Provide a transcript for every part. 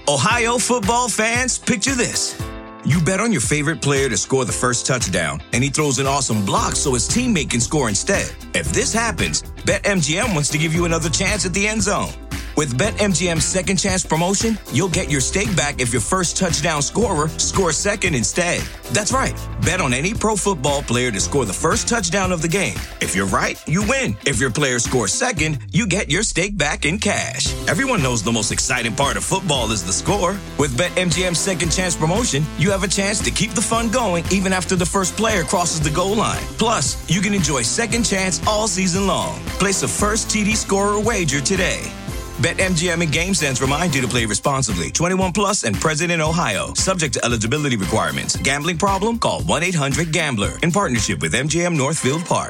Ohio football fans, picture this. You bet on your favorite player to score the first touchdown, and he throws an awesome block so his teammate can score instead. If this happens, BetMGM wants to give you another chance at the end zone. With BetMGM's second chance promotion, you'll get your stake back if your first touchdown scorer scores second instead. That's right. Bet on any pro football player to score the first touchdown of the game. If you're right, you win. If your player scores second, you get your stake back in cash. Everyone knows the most exciting part of football is the score. With BetMGM's second chance promotion, you have a chance to keep the fun going even after the first player crosses the goal line. Plus, you can enjoy second chance all season long. Place a first TD scorer wager today. BetMGM and GameSense remind you to play responsibly. 21 plus and present in Ohio. Subject to eligibility requirements. Gambling problem? Call 1-800-GAMBLER. In partnership with MGM Northfield Park.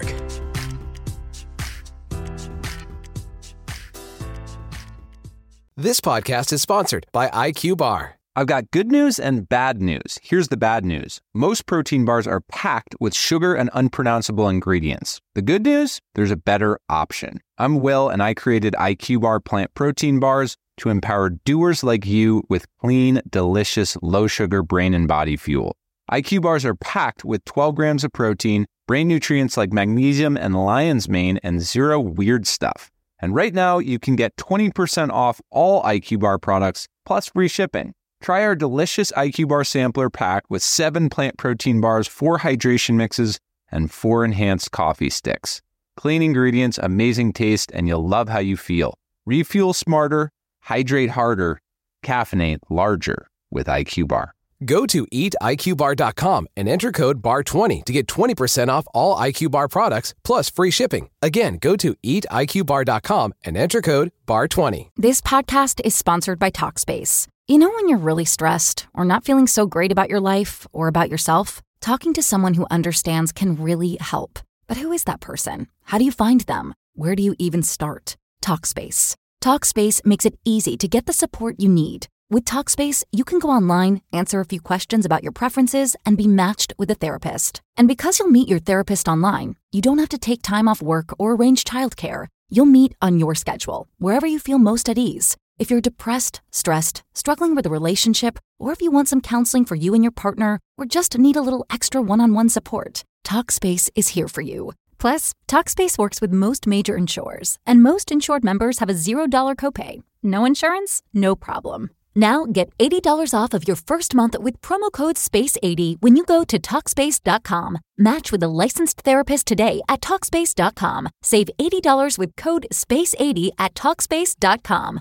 This podcast is sponsored by IQ Bar. I've got good news and bad news. Here's the bad news. Most protein bars are packed with sugar and unpronounceable ingredients. The good news? There's a better option. I'm Will, and I created IQ Bar plant protein bars to empower doers like you with clean, delicious, low-sugar brain and body fuel. IQ Bars are packed with 12 grams of protein, brain nutrients like magnesium and lion's mane, and zero weird stuff. And right now, you can get 20% off all IQ Bar products, plus free shipping. Try our delicious IQ Bar sampler pack with 7 plant protein bars, 4 hydration mixes, and 4 enhanced coffee sticks. Clean ingredients, amazing taste, and you'll love how you feel. Refuel smarter, hydrate harder, caffeinate larger with IQ Bar. Go to eatiqbar.com and enter code BAR20 to get 20% off all IQ Bar products, plus free shipping. Again, go to eatiqbar.com and enter code BAR20. This podcast is sponsored by Talkspace. You know when you're really stressed or not feeling so great about your life or about yourself? Talking to someone who understands can really help. But who is that person? How do you find them? Where do you even start? Talkspace. Talkspace makes it easy to get the support you need. With Talkspace, you can go online, answer a few questions about your preferences, and be matched with a therapist. And because you'll meet your therapist online, you don't have to take time off work or arrange childcare. You'll meet on your schedule, wherever you feel most at ease. If you're depressed, stressed, struggling with a relationship, or if you want some counseling for you and your partner, or just need a little extra one-on-one support, Talkspace is here for you. Plus, Talkspace works with most major insurers, and most insured members have a $0 copay. No insurance? No problem. Now get $80 off of your first month with promo code SPACE80 when you go to Talkspace.com. Match with a licensed therapist today at Talkspace.com. Save $80 with code SPACE80 at Talkspace.com.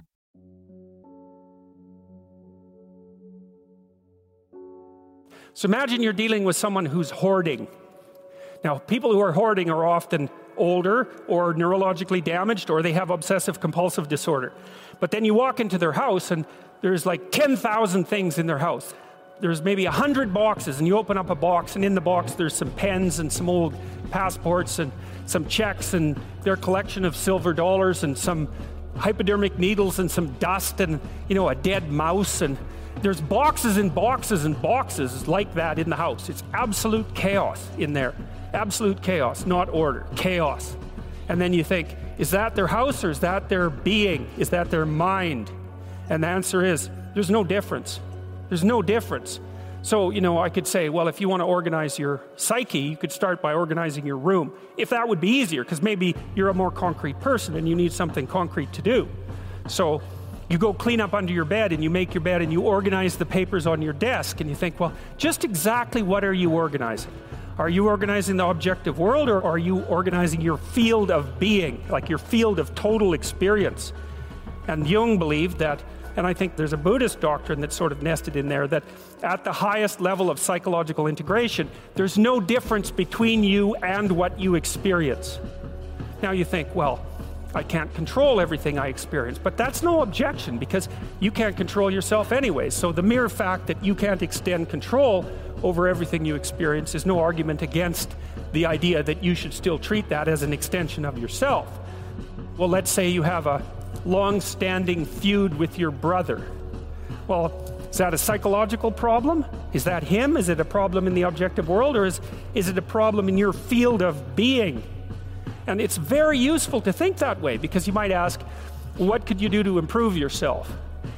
So imagine you're dealing with someone who's hoarding. Now, people who are hoarding are often older or neurologically damaged, or they have obsessive compulsive disorder. But then you walk into their house and there's like 10,000 things in their house. There's maybe 100 boxes, and you open up a box, and in the box there's some pens and some old passports and some checks and their collection of silver dollars and some hypodermic needles and some dust and, a dead mouse. And there's boxes and boxes and boxes like that in the house. It's absolute chaos in there. Absolute chaos, not order, chaos. And then you think, is that their house or is that their being? Is that their mind? And the answer is, there's no difference. There's no difference. So, I could say, well, if you want to organize your psyche, you could start by organizing your room. If that would be easier, because maybe you're a more concrete person and you need something concrete to do. So you go clean up under your bed and you make your bed and you organize the papers on your desk and you think, well, just exactly what are you organizing? Are you organizing the objective world, or are you organizing your field of being, like your field of total experience? And Jung believed that, and I think there's a Buddhist doctrine that's sort of nested in there, that at the highest level of psychological integration, there's no difference between you and what you experience. Now you think, well, I can't control everything I experience, but that's no objection because you can't control yourself anyway. So the mere fact that you can't extend control over everything you experience is no argument against the idea that you should still treat that as an extension of yourself. Well, let's say you have a long-standing feud with your brother. Well, is that a psychological problem? Is that him? Is it a problem in the objective world, or is it a problem in your field of being? And it's very useful to think that way, because you might ask, what could you do to improve yourself?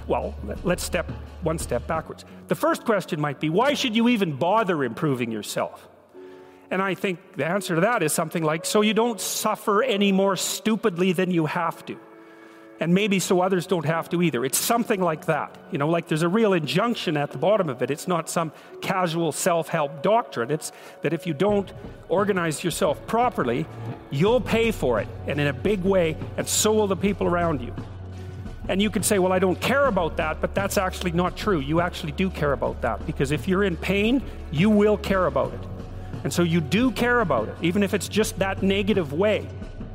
well, let's step one step backwards. The first question might be, why should you even bother improving yourself? And I think the answer to that is something like, so you don't suffer any more stupidly than you have to. And maybe so others don't have to either. It's something like that. You know, like there's a real injunction at the bottom of it. It's not some casual self-help doctrine. It's that if you don't organize yourself properly, you'll pay for it, and in a big way, and so will the people around you. And you could say, well, I don't care about that, but that's actually not true. You actually do care about that, because if you're in pain, you will care about it. And so you do care about it, even if it's just that negative way.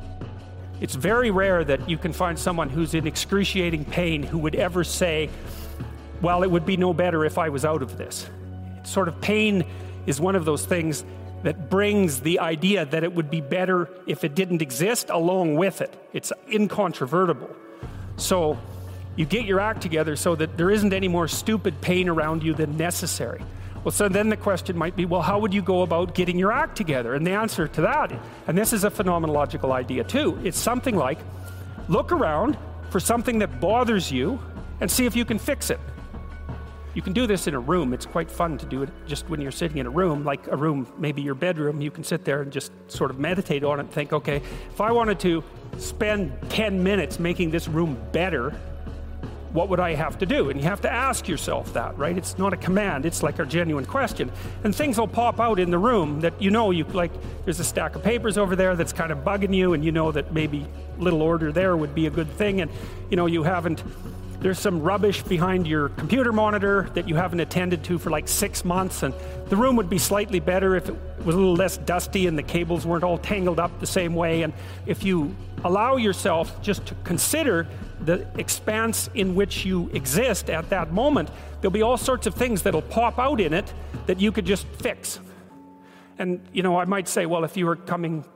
It's very rare that you can find someone who's in excruciating pain who would ever say, well, it would be no better if I was out of this. Sort of pain is one of those things that brings the idea that it would be better if it didn't exist along with it. It's incontrovertible. So you get your act together so that there isn't any more stupid pain around you than necessary. Well, so then the question might be, well, how would you go about getting your act together? And the answer to that, and this is a phenomenological idea too, it's something like, look around for something that bothers you and see if you can fix it. You can do this in a room. It's quite fun to do it just when you're sitting in a room, like a room, maybe your bedroom. You can sit there and just sort of meditate on it and think, okay, if I wanted to spend 10 minutes making this room better, what would I have to do? And you have to ask yourself that, right? It's not a command, it's like a genuine question. And things will pop out in the room that you know, there's a stack of papers over there that's kind of bugging you, and you know that maybe a little order there would be a good thing, and you know, there's some rubbish behind your computer monitor that you haven't attended to for like 6 months, and the room would be slightly better if it was a little less dusty and the cables weren't all tangled up the same way. And if you allow yourself just to consider the expanse in which you exist at that moment, there'll be all sorts of things that'll pop out in it that you could just fix. And, you know, I might say, well, if you were coming...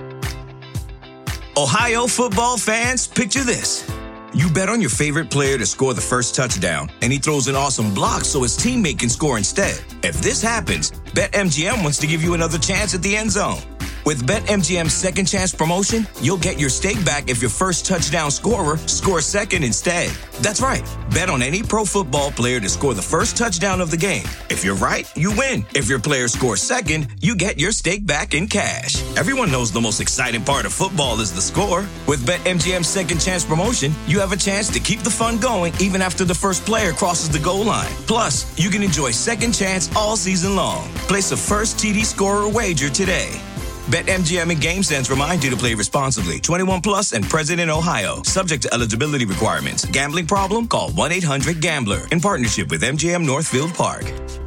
Ohio football fans, picture this. You bet on your favorite player to score the first touchdown, and he throws an awesome block so his teammate can score instead. If this happens, BetMGM wants to give you another chance at the end zone. With BetMGM's second chance promotion, you'll get your stake back if your first touchdown scorer scores second instead. That's right. Bet on any pro football player to score the first touchdown of the game. If you're right, you win. If your player scores second, you get your stake back in cash. Everyone knows the most exciting part of football is the score. With BetMGM's second chance promotion, you have a chance to keep the fun going even after the first player crosses the goal line. Plus, you can enjoy second chance all season long. Place a first TD scorer wager today. BetMGM and GameSense remind you to play responsibly. 21 plus and present in Ohio. Subject to eligibility requirements. Gambling problem? Call 1-800-GAMBLER. In partnership with MGM Northfield Park.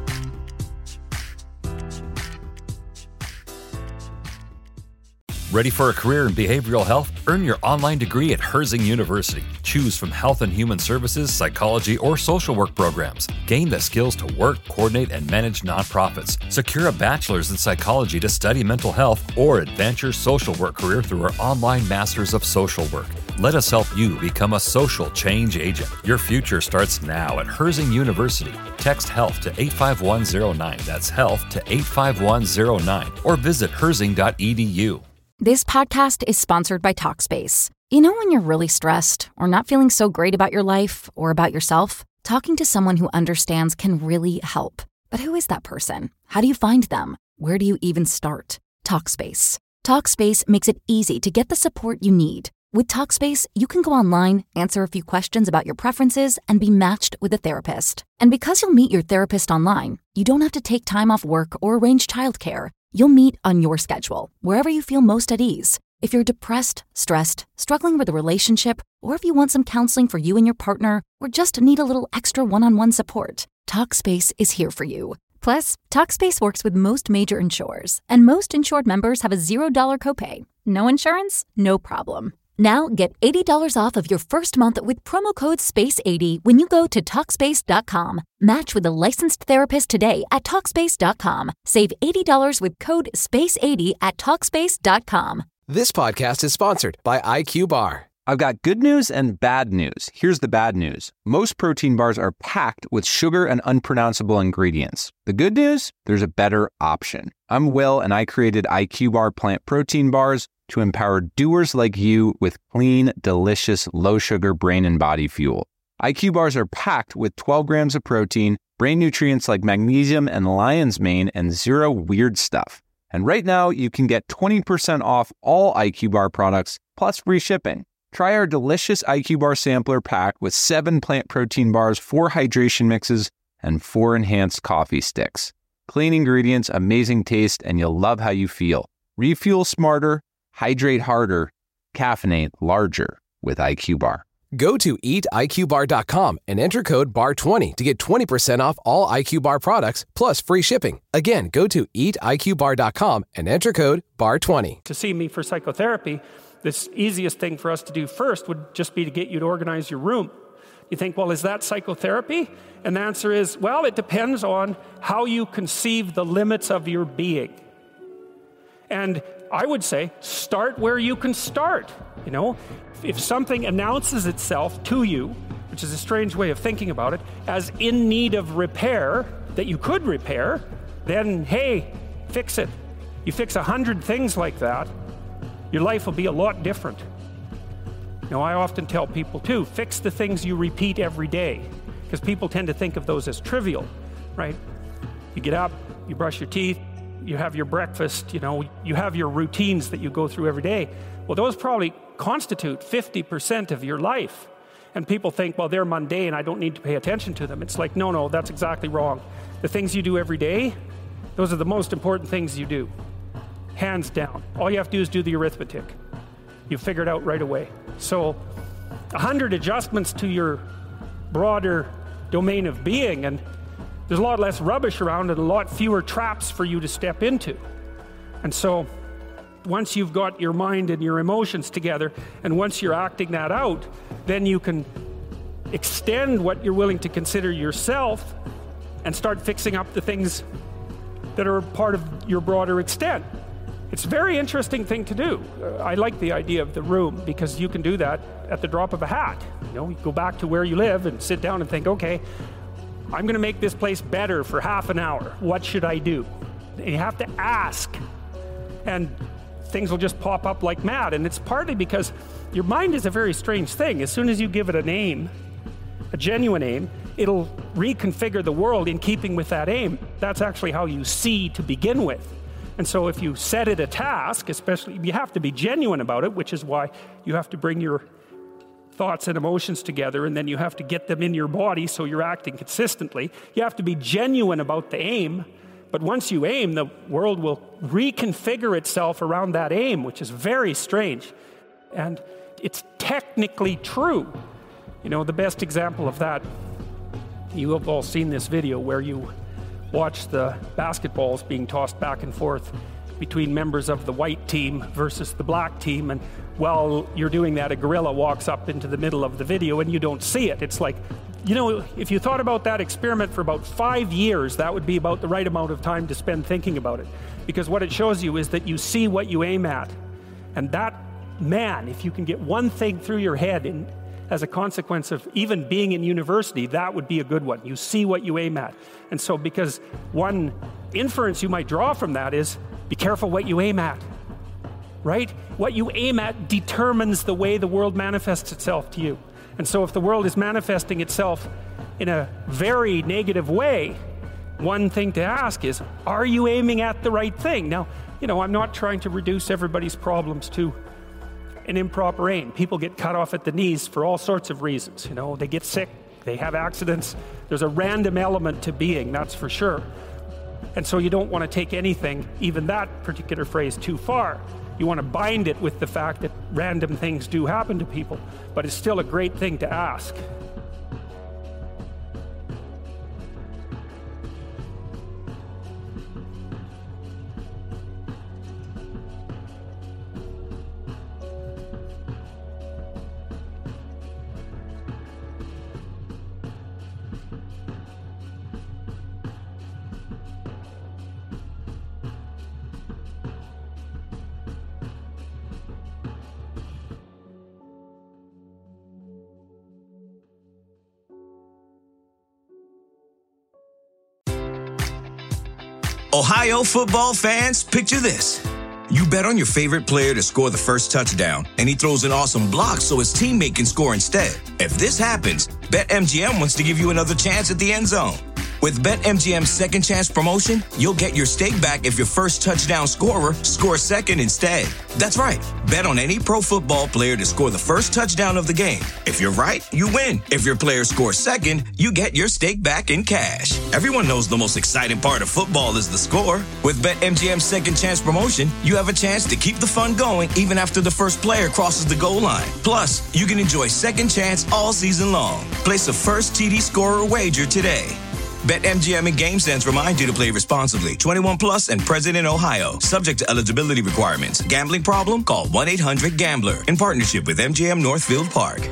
Ready for a career in behavioral health? Earn your online degree at Herzing University. Choose from health and human services, psychology, or social work programs. Gain the skills to work, coordinate, and manage nonprofits. Secure a bachelor's in psychology to study mental health, or advance your social work career through our online Masters of Social Work. Let us help you become a social change agent. Your future starts now at Herzing University. Text HEALTH to 85109. That's HEALTH to 85109. Or visit herzing.edu. This podcast is sponsored by Talkspace. You know when you're really stressed or not feeling so great about your life or about yourself? Talking to someone who understands can really help. But who is that person? How do you find them? Where do you even start? Talkspace. Talkspace makes it easy to get the support you need. With Talkspace, you can go online, answer a few questions about your preferences, and be matched with a therapist. And because you'll meet your therapist online, you don't have to take time off work or arrange childcare. You'll meet on your schedule, wherever you feel most at ease. If you're depressed, stressed, struggling with a relationship, or if you want some counseling for you and your partner, or just need a little extra one-on-one support, Talkspace is here for you. Plus, Talkspace works with most major insurers, and most insured members have a $0 copay. No insurance? No problem. Now get $80 off of your first month with promo code SPACE80 when you go to Talkspace.com. Match with a licensed therapist today at Talkspace.com. Save $80 with code SPACE80 at Talkspace.com. This podcast is sponsored by IQ Bar. I've got good news and bad news. Here's the bad news. Most protein bars are packed with sugar and unpronounceable ingredients. The good news? There's a better option. I'm Will, and I created IQ Bar plant protein bars to empower doers like you with clean, delicious, low-sugar brain and body fuel. IQ bars are packed with 12 grams of protein, brain nutrients like magnesium and lion's mane, and zero weird stuff. And right now, you can get 20% off all IQ Bar products, plus free shipping. Try our delicious IQ Bar sampler pack with 7 plant protein bars, 4 hydration mixes, and 4 enhanced coffee sticks. Clean ingredients, amazing taste, and you'll love how you feel. Refuel smarter, hydrate harder, caffeinate larger with IQ Bar. Go to eatiqbar.com and enter code BAR20 to get 20% off all IQ Bar products, plus free shipping. Again, go to eatiqbar.com and enter code BAR20. To see me for psychotherapy, this easiest thing for us to do first would just be to get you to organize your room. You think, well, is that psychotherapy? And the answer is, well, it depends on how you conceive the limits of your being. And I would say, start where you can start. You know, if something announces itself to you, which is a strange way of thinking about it, as in need of repair, that you could repair, then, hey, fix it. You fix 100 things like that, your life will be a lot different. You know, I often tell people, too, fix the things you repeat every day, because people tend to think of those as trivial, right? You get up, you brush your teeth, you have your breakfast, you know, you have your routines that you go through every day. Well, those probably constitute 50% of your life. And people think, well, they're mundane, I don't need to pay attention to them. It's like, no, that's exactly wrong. The things you do every day, those are the most important things you do. Hands down. All you have to do is do the arithmetic. You figure it out right away. So 100 adjustments to your broader domain of being, and there's a lot less rubbish around and a lot fewer traps for you to step into. And so once you've got your mind and your emotions together, and once you're acting that out, then you can extend what you're willing to consider yourself and start fixing up the things that are part of your broader extent. It's a very interesting thing to do. I like the idea of the room because you can do that at the drop of a hat. You know, you go back to where you live and sit down and think, okay, I'm going to make this place better for half an hour. What should I do? And you have to ask. And things will just pop up like mad. And it's partly because your mind is a very strange thing. As soon as you give it a name, a genuine aim, it'll reconfigure the world in keeping with that aim. That's actually how you see to begin with. And so if you set it a task, especially, you have to be genuine about it, which is why you have to bring your thoughts and emotions together, and then you have to get them in your body so you're acting consistently. You have to be genuine about the aim, but once you aim, the world will reconfigure itself around that aim, which is very strange. And it's technically true. You know, the best example of that, you have all seen this video where you watch the basketballs being tossed back and forth between members of the white team versus the black team, and while you're doing that, a gorilla walks up into the middle of the video and you don't see it. It's like, you know, if you thought about that experiment for about 5 years, that would be about the right amount of time to spend thinking about it. Because what it shows you is that you see what you aim at. And that, man, if you can get one thing through your head as a consequence of even being in university, that would be a good one. You see what you aim at. And so because one inference you might draw from that is, be careful what you aim at, right? What you aim at determines the way the world manifests itself to you. And so if the world is manifesting itself in a very negative way, one thing to ask is, are you aiming at the right thing? Now, you know, I'm not trying to reduce everybody's problems to an improper aim. People get cut off at the knees for all sorts of reasons. You know, they get sick, they have accidents. There's a random element to being, that's for sure. And so you don't want to take anything, even that particular phrase, too far. You want to bind it with the fact that random things do happen to people, but it's still a great thing to ask. Ohio football fans, picture this. You bet on your favorite player to score the first touchdown, and he throws an awesome block so his teammate can score instead. If this happens, BetMGM wants to give you another chance at the end zone. With BetMGM's second chance promotion, you'll get your stake back if your first touchdown scorer scores second instead. That's right. Bet on any pro football player to score the first touchdown of the game. If you're right, you win. If your player scores second, you get your stake back in cash. Everyone knows the most exciting part of football is the score. With BetMGM's second chance promotion, you have a chance to keep the fun going even after the first player crosses the goal line. Plus, you can enjoy second chance all season long. Place a first TD scorer wager today. BetMGM and GameSense remind you to play responsibly. 21 plus and present in Ohio. Subject to eligibility requirements. Gambling problem? Call 1-800-GAMBLER. In partnership with MGM Northfield Park.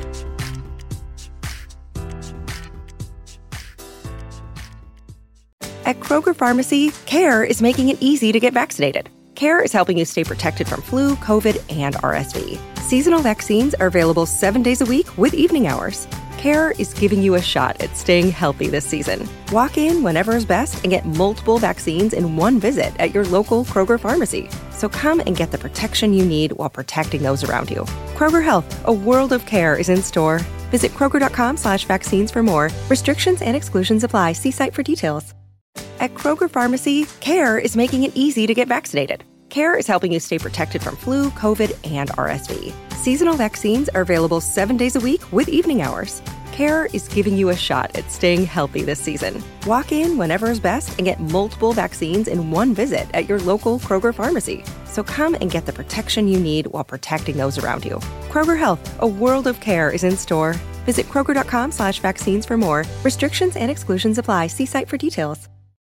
At Kroger Pharmacy, CARE is making it easy to get vaccinated. CARE is helping you stay protected from flu, COVID, and RSV. Seasonal vaccines are available 7 days a week with evening hours. CARE is giving you a shot at staying healthy this season. Walk in whenever is best and get multiple vaccines in one visit at your local Kroger pharmacy. So come and get the protection you need while protecting those around you. Kroger Health, a world of care is in store. Visit Kroger.com/vaccines for more. Restrictions and exclusions apply. See site for details. At Kroger Pharmacy, CARE is making it easy to get vaccinated. CARE is helping you stay protected from flu, COVID, and RSV. Seasonal vaccines are available 7 days a week with evening hours. CARE is giving you a shot at staying healthy this season. Walk in whenever is best and get multiple vaccines in one visit at your local Kroger pharmacy. So come and get the protection you need while protecting those around you. Kroger Health, a world of care is in store. Visit Kroger.com/vaccines for more. Restrictions and exclusions apply. See site for details.